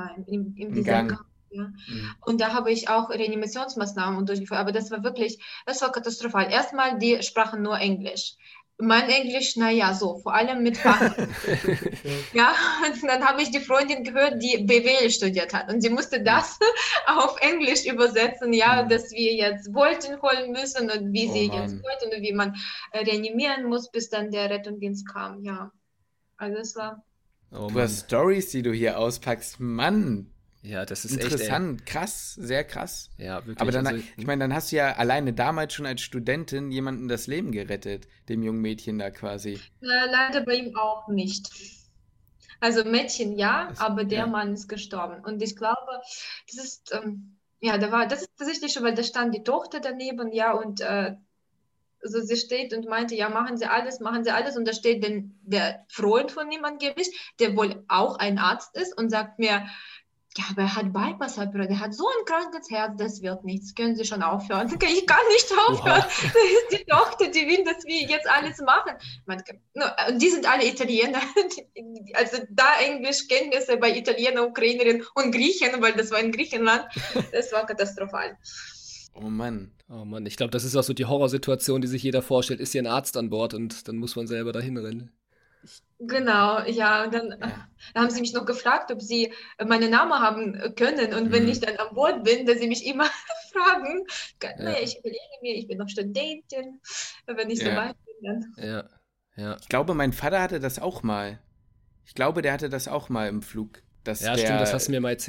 Gang. Ja. Und da habe ich auch Reanimationsmaßnahmen durchgeführt, aber das war katastrophal. Erstmal, die sprachen nur Englisch. Mein Englisch, naja, so, vor allem mit Fach. Ja, und dann habe ich die Freundin gehört, die BWL studiert hat, und sie musste das auf Englisch übersetzen, ja, dass wir jetzt Bolten holen müssen und wie sie jetzt wollten und wie man reanimieren muss, bis dann der Rettungsdienst kam, ja. Also es war... Oh, Du hast Stories, die du hier auspackst, Mann. Ja, das ist interessant, krass, sehr krass. Ja, wirklich. Aber dann, also, ich meine, dann hast du ja alleine damals schon als Studentin jemandem das Leben gerettet, dem jungen Mädchen da quasi. Leider bei ihm auch nicht. Also Mädchen ja, aber der ja. Mann ist gestorben. Und ich glaube, das ist, das ist tatsächlich schon, weil da stand die Tochter daneben, ja, und so sie steht und meinte, ja, machen Sie alles. Und da steht der Freund von ihm angeblich, der wohl auch ein Arzt ist, und sagt mir, ja, aber er hat Bypass-Operation, der hat so ein krankes Herz, das wird nichts, können Sie schon aufhören. Ich kann nicht aufhören, das ist die Tochter, die will, dass wir jetzt alles machen. Und die sind alle Italiener, also da Englischkenntnisse bei Italiener, Ukrainerinnen und Griechen, weil das war in Griechenland, das war katastrophal. Oh Mann. Oh Mann, ich glaube, das ist auch so die Horrorsituation, die sich jeder vorstellt. Ist hier ein Arzt an Bord, und dann muss man selber dahin rennen. Genau, ja, und dann haben sie mich noch gefragt, ob sie meinen Namen haben können, und wenn ich dann an Bord bin, dass sie mich immer fragen, naja, ich überlege mir, ich bin noch Studentin, wenn ich so weit bin, dann. Ja. Ich glaube, mein Vater hatte das auch mal. Der hatte das auch mal im Flug. Stimmt, das hast du mir mal erzählt.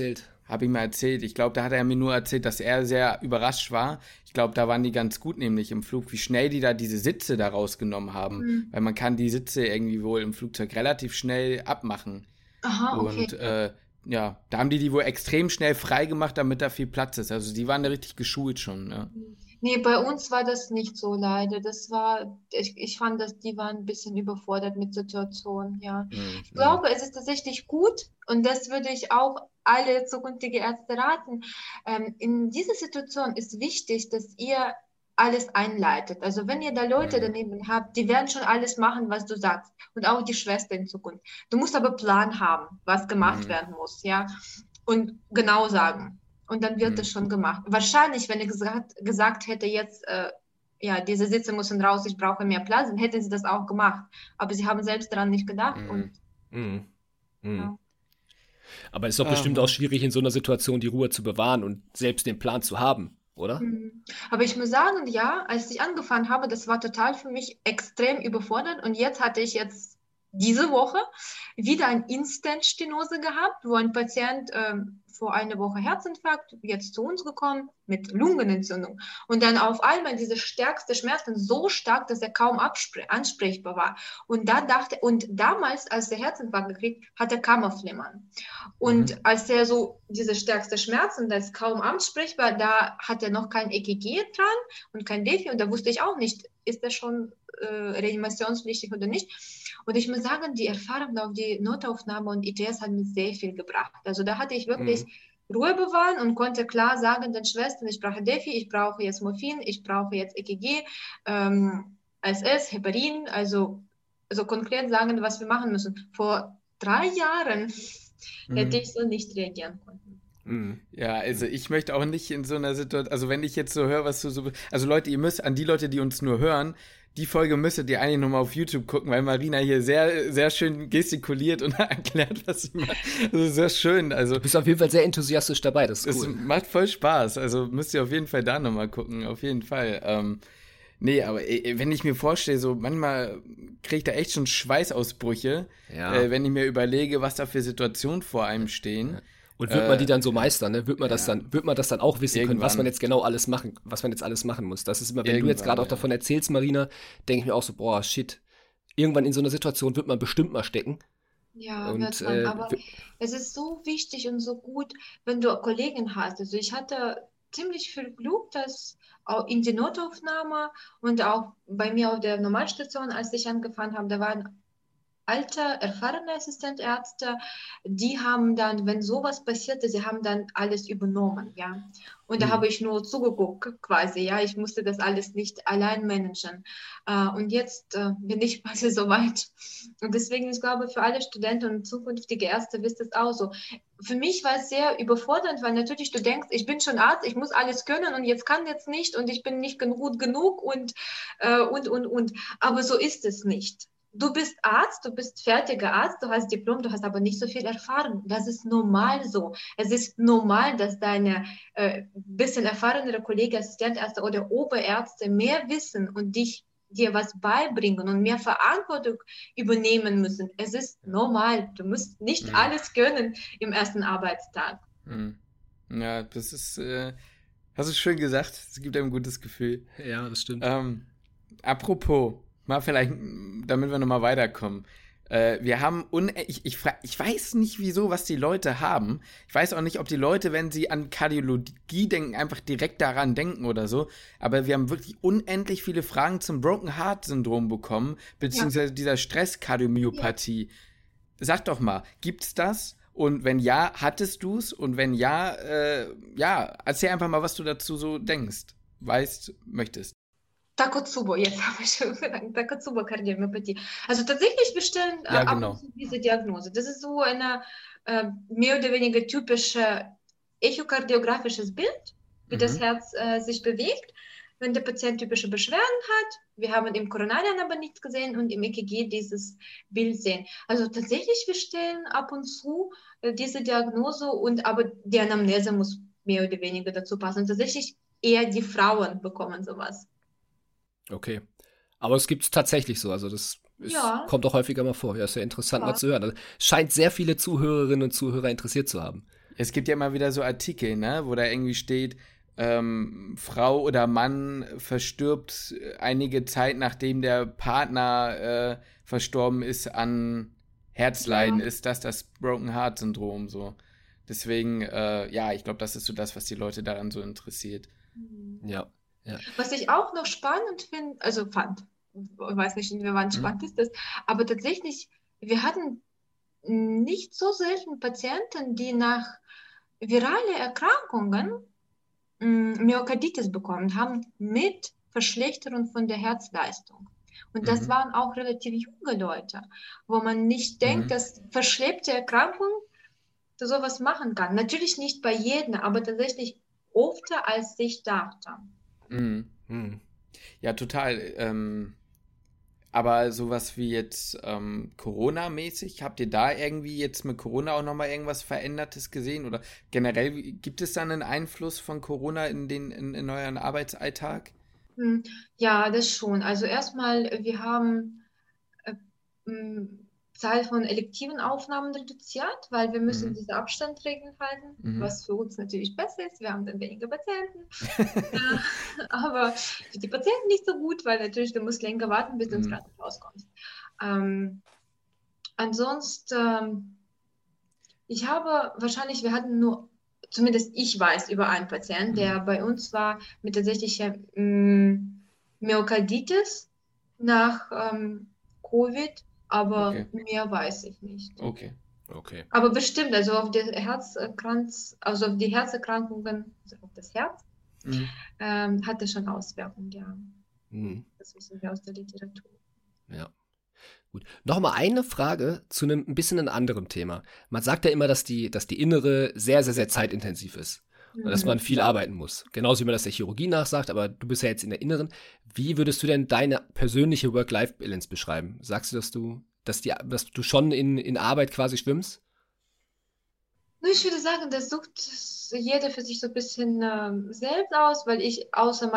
habe ich mal erzählt. Ich glaube, da hat er mir nur erzählt, dass er sehr überrascht war. Ich glaube, da waren die ganz gut nämlich im Flug, wie schnell die da diese Sitze da rausgenommen haben. Mhm. Weil man kann die Sitze irgendwie wohl im Flugzeug relativ schnell abmachen. Aha, okay. Und ja, da haben die wohl extrem schnell frei gemacht, damit da viel Platz ist. Also die waren da richtig geschult schon. Ja. Nee, bei uns war das nicht so leider. Ich fand, dass die waren ein bisschen überfordert mit Situation, ja. Ich glaube, es ist tatsächlich gut und das würde ich auch alle zukünftige Ärzte raten. In dieser Situation ist wichtig, dass ihr alles einleitet. Also wenn ihr da Leute daneben habt, die werden schon alles machen, was du sagst. Und auch die Schwester in Zukunft. Du musst aber Plan haben, was gemacht werden muss, ja. Und genau sagen. Und dann wird das schon gemacht. Wahrscheinlich, wenn er gesagt hätte, jetzt, ja, diese Sitze müssen raus, ich brauche mehr Platz, dann hätte sie das auch gemacht. Aber sie haben selbst daran nicht gedacht. Und, ja. Aber es ist doch bestimmt auch schwierig, in so einer Situation die Ruhe zu bewahren und selbst den Plan zu haben, oder? Aber ich muss sagen, ja, als ich angefangen habe, das war total für mich extrem überfordert. Und jetzt hatte ich diese Woche wieder ein Instant-Stenose gehabt, wo ein Patient vor einer Woche Herzinfarkt, jetzt zu uns gekommen mit Lungenentzündung. Und dann auf einmal diese stärkste Schmerzen so stark, dass er kaum ansprechbar war. Und damals, als er Herzinfarkt gekriegt, hat er Kammerflimmern. Und als er so diese stärkste Schmerzen, das ist kaum ansprechbar, da hat er noch kein EKG dran und kein Defi. Und da wusste ich auch nicht, ist er schon reanimationspflichtig oder nicht. Und ich muss sagen, die Erfahrung auf die Notaufnahme und ITS hat mir sehr viel gebracht. Also da hatte ich wirklich Ruhe bewahren und konnte klar sagen den Schwestern, ich brauche Defi, ich brauche jetzt Morphin, ich brauche jetzt EKG, SS, Heparin, also konkret sagen, was wir machen müssen. Vor 3 Jahren hätte ich so nicht reagieren können. Ja, also ich möchte auch nicht in so einer Situation, also wenn ich jetzt so höre, was du so, also Leute, ihr müsst, an die Leute, die uns nur hören, die Folge müsstet ihr eigentlich nochmal auf YouTube gucken, weil Marina hier sehr, sehr schön gestikuliert und erklärt, was sie macht. Also sehr schön. Also, du bist auf jeden Fall sehr enthusiastisch dabei, das ist cool. Es macht voll Spaß, also müsst ihr auf jeden Fall da nochmal gucken, auf jeden Fall. Nee, aber wenn ich mir vorstelle, so manchmal kriege ich da echt schon Schweißausbrüche, wenn ich mir überlege, was da für Situationen vor einem stehen. Ja. Und wird man die dann so meistern, ne? Wird man das dann auch wissen können, was man jetzt genau alles machen muss. Das ist immer, wenn du jetzt gerade auch davon erzählst, Marina, denke ich mir auch so, boah, shit. Irgendwann in so einer Situation wird man bestimmt mal stecken. Ja, wird man, aber es ist so wichtig und so gut, wenn du Kollegen hast. Also ich hatte ziemlich viel Glück, dass auch in die Notaufnahme und auch bei mir auf der Normalstation, als ich angefangen habe, da waren alte, erfahrene Assistenzärzte, die haben dann, wenn sowas passierte, sie haben dann alles übernommen, ja. Und da habe ich nur zugeguckt quasi, ja. Ich musste das alles nicht allein managen. Und jetzt bin ich quasi so weit. Und deswegen, ich glaube, für alle Studenten und zukünftige Ärzte wisst es auch so. Für mich war es sehr überfordernd, weil natürlich du denkst, ich bin schon Arzt, ich muss alles können und jetzt kann jetzt nicht und ich bin nicht gut genug und. Aber so ist es nicht. Du bist Arzt, du bist fertiger Arzt, du hast Diplom, du hast aber nicht so viel Erfahrung. Das ist normal so. Es ist normal, dass deine bisschen erfahrenere Kollegen, Assistentärzte oder Oberärzte mehr wissen und dir was beibringen und mehr Verantwortung übernehmen müssen. Es ist normal. Du musst nicht alles können im ersten Arbeitstag. Ja, das ist, hast du schön gesagt. Es gibt einem ein gutes Gefühl. Ja, das stimmt. Apropos, mal vielleicht, damit wir nochmal weiterkommen. Wir haben, ich weiß nicht wieso, was die Leute haben. Ich weiß auch nicht, ob die Leute, wenn sie an Kardiologie denken, einfach direkt daran denken oder so. Aber wir haben wirklich unendlich viele Fragen zum Broken Heart Syndrom bekommen, beziehungsweise dieser Stresskardiomyopathie. Ja. Sag doch mal, gibt's das? Und wenn ja, hattest du's? Und wenn ja, erzähl einfach mal, was du dazu so denkst, möchtest. Takotsubo, jetzt habe ich schon gesagt, Takotsubo-Kardiomyopathie. Also tatsächlich wir stellen ab und zu diese Diagnose. Das ist so eine mehr oder weniger typische echokardiografisches Bild, wie das Herz sich bewegt, wenn der Patient typische Beschwerden hat. Wir haben im Koronarian aber nichts gesehen und im EKG dieses Bild sehen. Also tatsächlich, wir stellen ab und zu diese Diagnose, aber die Anamnese muss mehr oder weniger dazu passen. Und tatsächlich eher die Frauen bekommen sowas. Okay. Aber es gibt es tatsächlich so. Also das kommt auch häufiger mal vor. Ja, ist ja interessant mal zu hören. Also scheint sehr viele Zuhörerinnen und Zuhörer interessiert zu haben. Es gibt ja immer wieder so Artikel, ne, wo da irgendwie steht, Frau oder Mann verstirbt einige Zeit, nachdem der Partner verstorben ist an Herzleiden. Ja. Ist das Broken Heart Syndrom so? Deswegen, ja, ich glaube, das ist so das, was die Leute daran so interessiert. Ja, ja. Was ich auch noch spannend finde, also fand, ich weiß nicht, inwieweit Hm? spannend ist das, aber tatsächlich, wir hatten nicht so selten Patienten, die nach viralen Erkrankungen Myokarditis bekommen haben mit Verschlechterung von der Herzleistung. Und das Mhm. waren auch relativ junge Leute, wo man nicht denkt, Mhm. dass verschleppte Erkrankung sowas machen kann. Natürlich nicht bei jedem, aber tatsächlich öfter als ich dachte. Mhm. Hm. Ja, total. Aber sowas wie jetzt Corona-mäßig, habt ihr da irgendwie jetzt mit Corona auch nochmal irgendwas Verändertes gesehen? Oder generell, gibt es da einen Einfluss von Corona in euren Arbeitsalltag? Hm, Ja, das schon. Also erstmal, wir haben äh, Zahl von elektiven Aufnahmen reduziert, weil wir müssen Mhm. diese Abstandsregeln halten, Mhm. was für uns natürlich besser ist. Wir haben dann weniger Patienten. Aber für die Patienten nicht so gut, weil natürlich du musst länger warten, bis du ins Mhm. Krankenhaus kommst. Ähm, ansonsten, ich habe wahrscheinlich, wir hatten nur, zumindest ich weiß über einen Patienten, Mhm. der bei uns war mit tatsächlicher Myokarditis nach Covid, aber Okay, mehr weiß ich nicht. okay. Okay. Aber bestimmt, also auf die also auf die Herzerkrankungen, also auf das Herz, Mhm. hat das schon Auswirkungen, ja. Hm. Das wissen wir aus der Literatur. Ja. Gut. Nochmal eine Frage zu einem ein bisschen einem anderen Thema. Man sagt ja immer, dass die Innere sehr, sehr, sehr zeitintensiv ist. Und dass man viel arbeiten muss. Genauso wie man das der Chirurgie nachsagt, aber du bist ja jetzt in der Inneren. Wie würdest du denn deine persönliche Work-Life-Balance beschreiben? Sagst du, dass du schon in Arbeit quasi schwimmst? Nur ich würde sagen, das sucht jeder für sich so ein bisschen selbst aus, weil ich außer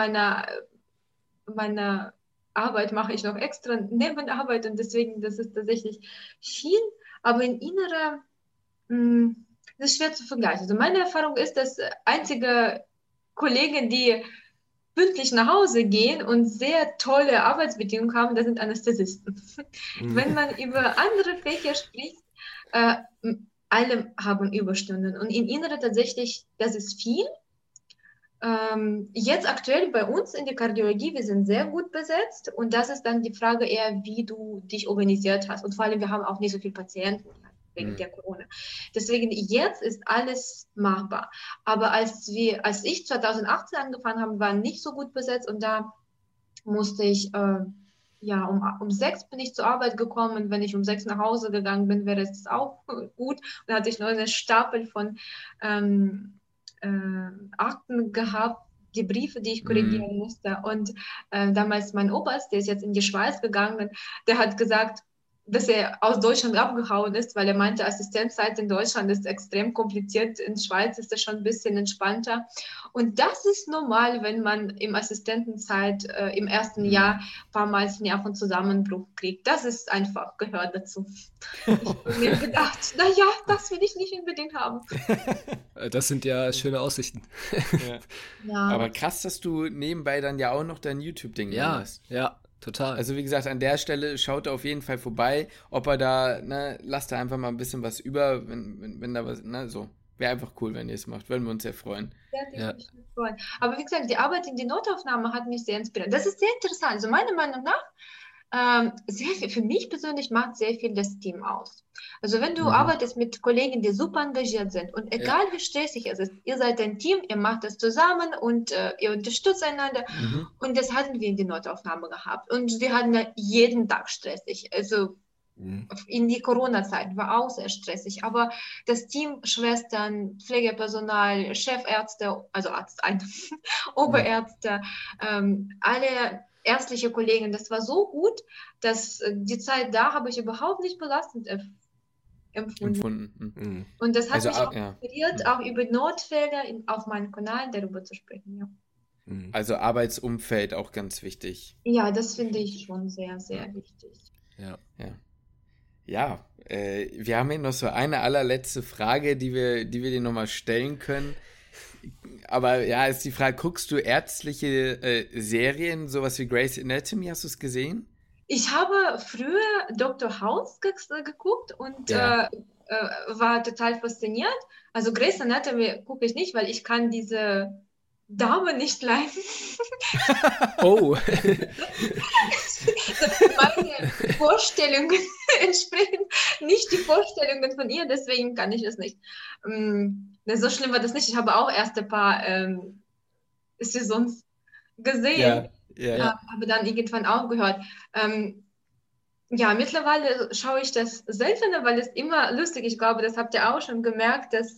meiner Arbeit mache ich noch extra Nebenarbeit und deswegen, das ist tatsächlich viel, aber in innerer, mh, das ist schwer zu vergleichen. Also meine Erfahrung ist, dass einzige Kollegen, die pünktlich nach Hause gehen und sehr tolle Arbeitsbedingungen haben, das sind Anästhesisten. Mhm. Wenn man über andere Fächer spricht, äh, alle haben Überstunden und in Innere tatsächlich, das ist viel. Jetzt aktuell bei uns in der Kardiologie, wir sind sehr gut besetzt und das ist dann die Frage eher, wie du dich organisiert hast. Und vor allem, wir haben auch nicht so viele Patienten wegen Mhm. der Corona. Deswegen jetzt ist alles machbar. Aber als ich 2018 angefangen habe, waren nicht so gut besetzt und da musste ich, ja, um 6 bin ich zur Arbeit gekommen. Wenn ich um 6 nach Hause gegangen bin, wäre es auch gut. Und da hatte ich noch einen Stapel von ähm, äh, Akten gehabt, die Briefe, die ich Mhm. korrigieren musste. Und damals mein Oberst, der ist jetzt in die Schweiz gegangen, der hat gesagt, dass er aus Deutschland abgehauen ist, weil er meinte, Assistenzzeit in Deutschland ist extrem kompliziert. In der Schweiz ist das schon ein bisschen entspannter. Und das ist normal, wenn man im Assistentenzeit im ersten Mhm. Jahr ein paar Mal Nervenzusammenbruch kriegt. Das ist einfach, gehört dazu. Ich habe mir gedacht, naja, das will ich nicht unbedingt haben. Das sind ja schöne Aussichten. Ja. Ja, Aber krass, dass du nebenbei dann ja auch noch dein YouTube-Ding Ja, machst. ja, total. Also wie gesagt, an der Stelle schaut auf jeden Fall vorbei, ob er da, ne, lasst da einfach mal ein bisschen was über, wenn da was, ne, so. Wäre einfach cool, wenn ihr es macht, würden wir uns sehr freuen. werde ich Ja. mich freuen. Aber wie gesagt, die Arbeit in die Notaufnahme hat mich sehr inspiriert. Das ist sehr interessant. Also meiner Meinung nach, sehr viel, für mich persönlich macht sehr viel das Team aus. Also wenn du Mhm. arbeitest mit Kollegen, die super engagiert sind und Ja. egal wie stressig es ist, ihr seid ein Team, ihr macht das zusammen und ihr unterstützt einander Mhm. und das hatten wir in die Notaufnahme gehabt und wir hatten ja jeden Tag stressig. Also Mhm. in die Corona-Zeit war auch sehr stressig, aber das Team, Schwestern, Pflegepersonal, Chefärzte, also Arzt, ein, Mhm. Oberärzte, alle ärztliche Kollegen, das war so gut, dass die Zeit da habe ich überhaupt nicht belastend empfunden. Empfunden. Mhm. Mhm. Und das hat Also, mich auch ja. inspiriert, Mhm. auch über Notfälle auf meinem Kanal darüber zu sprechen. Ja, Mhm. Also Arbeitsumfeld auch ganz wichtig. ja das finde ich schon sehr, Ja. sehr wichtig. Ja. Ja. Ja, wir haben hier noch so eine allerletzte Frage, die wir dir nochmal stellen können. Aber ja, ist die Frage, guckst du ärztliche Serien, sowas wie Grey's Anatomy, hast du es gesehen? Ich habe früher Dr. House geguckt und Ja. war total fasziniert. Also Grey's Anatomy gucke ich nicht, weil ich kann diese Dame nicht leiden. Oh, Meine Vorstellungen entsprechen nicht die Vorstellungen von ihr, deswegen kann ich es nicht. So schlimm war das nicht. Ich habe auch erst ein paar Saisons gesehen, Ja. ja. habe dann irgendwann aufgehört. Ja, mittlerweile schaue ich das seltener, weil es immer lustig, ich glaube, das habt ihr auch schon gemerkt, dass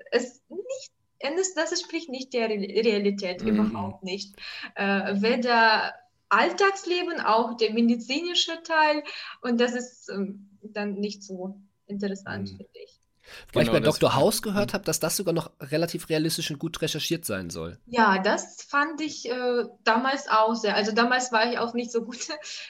das entspricht nicht der Realität, überhaupt nicht. Weder Alltagsleben, auch der medizinische Teil, und das ist dann nicht so interessant, finde ich. Weil ich bei das- Dr. House gehört habe, dass das sogar noch relativ realistisch und gut recherchiert sein soll. Ja, das fand ich damals auch sehr. Also damals war ich auch nicht so gut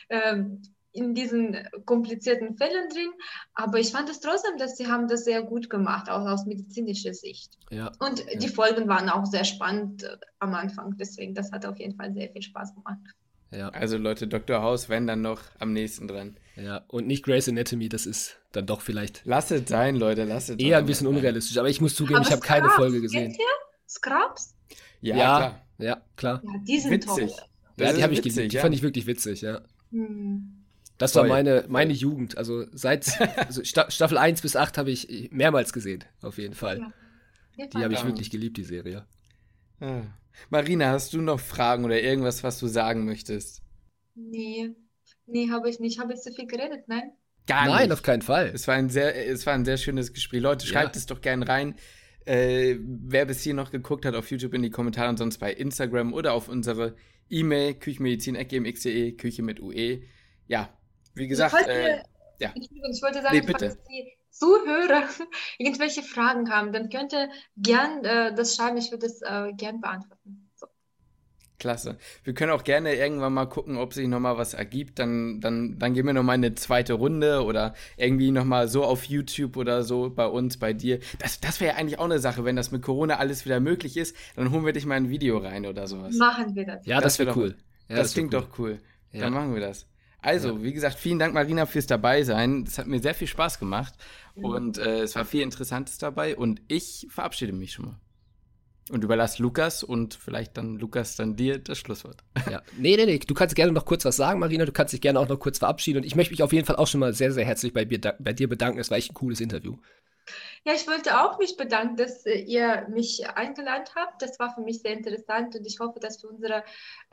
in diesen komplizierten Fällen drin, aber ich fand es trotzdem, dass sie haben das sehr gut gemacht, auch aus medizinischer Sicht. Ja. Und die Folgen waren auch sehr spannend am Anfang, deswegen das hat auf jeden Fall sehr viel Spaß gemacht. Ja, Also Leute, Dr. House, wenn dann noch am nächsten dran. ja. Und nicht Grey's Anatomy, das ist dann doch vielleicht Lasst es sein, Leute, lasst es eher sein. ein bisschen unrealistisch. Aber ich muss zugeben, Aber ich habe keine Scrubs, Folge gesehen. kennt ihr Scrubs? Ja, Ja, klar. ja, klar. Ja, die sind Witzig. toll. Ja, Das die ist habe ich witzig, geliebt. Die ja. fand ich wirklich witzig, ja. Hm. Das war Voll. meine Jugend. Also also Staffel 1 bis 8 habe ich mehrmals gesehen, auf jeden Fall. Ja. Die habe ich Ja. wirklich geliebt, die Serie. Ah. Marina, hast du noch Fragen oder irgendwas, was du sagen möchtest? Nee, habe ich nicht. Habe ich zu viel geredet? Nein? Gar Nein, nicht. auf keinen Fall. Es war ein sehr schönes Gespräch. Leute, schreibt Ja. es doch gerne rein. Wer bis hier noch geguckt hat, auf YouTube in die Kommentare und sonst bei Instagram oder auf unsere E-Mail küchenmedizin@gmx.de, Küche mit UE. Ja, wie gesagt, ja. Entschuldigung, ich wollte sagen, Nee, bitte. falls die Zuhörer irgendwelche Fragen haben, dann könnt ihr gern das schreiben. Ich würde es gern beantworten. So. Klasse. Wir können auch gerne irgendwann mal gucken, ob sich nochmal was ergibt. Dann gehen wir nochmal eine zweite Runde oder irgendwie nochmal so auf YouTube oder so bei uns, bei dir. Das wäre ja eigentlich auch eine Sache, wenn das mit Corona alles wieder möglich ist, dann holen wir dich mal ein Video rein oder sowas. Machen wir das. Ja, das wär wäre doch- cool. Ja, das wär klingt cool. doch cool. Ja. Dann machen wir das. Also, wie gesagt, vielen Dank, Marina, fürs Dabeisein. Es hat mir sehr viel Spaß gemacht und es war viel Interessantes dabei und ich verabschiede mich schon mal. Und überlasse Lukas und vielleicht dann Lukas dann dir das Schlusswort. Ja. Nee. Du kannst gerne noch kurz was sagen, Marina. Du kannst dich gerne auch noch kurz verabschieden. Und ich möchte mich auf jeden Fall auch schon mal sehr, sehr herzlich bei dir bedanken. Es war echt ein cooles Interview. Ja, ich wollte auch mich bedanken, dass ihr mich eingeladen habt. Das war für mich sehr interessant und ich hoffe, dass für unsere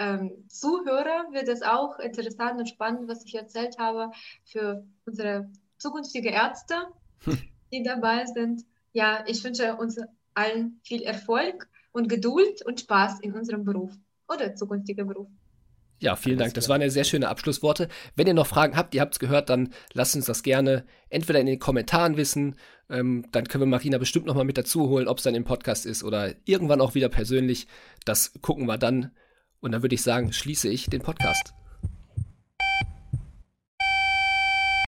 Zuhörer wird es auch interessant und spannend, was ich erzählt habe, für unsere zukünftige Ärzte, die dabei sind. Ja, ich wünsche uns allen viel Erfolg und Geduld und Spaß in unserem Beruf oder zukünftigen Beruf. Ja, vielen Alles Dank. Das klar. waren ja sehr schöne Abschlussworte. Wenn ihr noch Fragen habt, ihr habt es gehört, dann lasst uns das gerne entweder in den Kommentaren wissen, dann können wir Marina bestimmt noch mal mit dazu holen, ob es dann im Podcast ist oder irgendwann auch wieder persönlich. Das gucken wir dann. Und dann würde ich sagen, schließe ich den Podcast.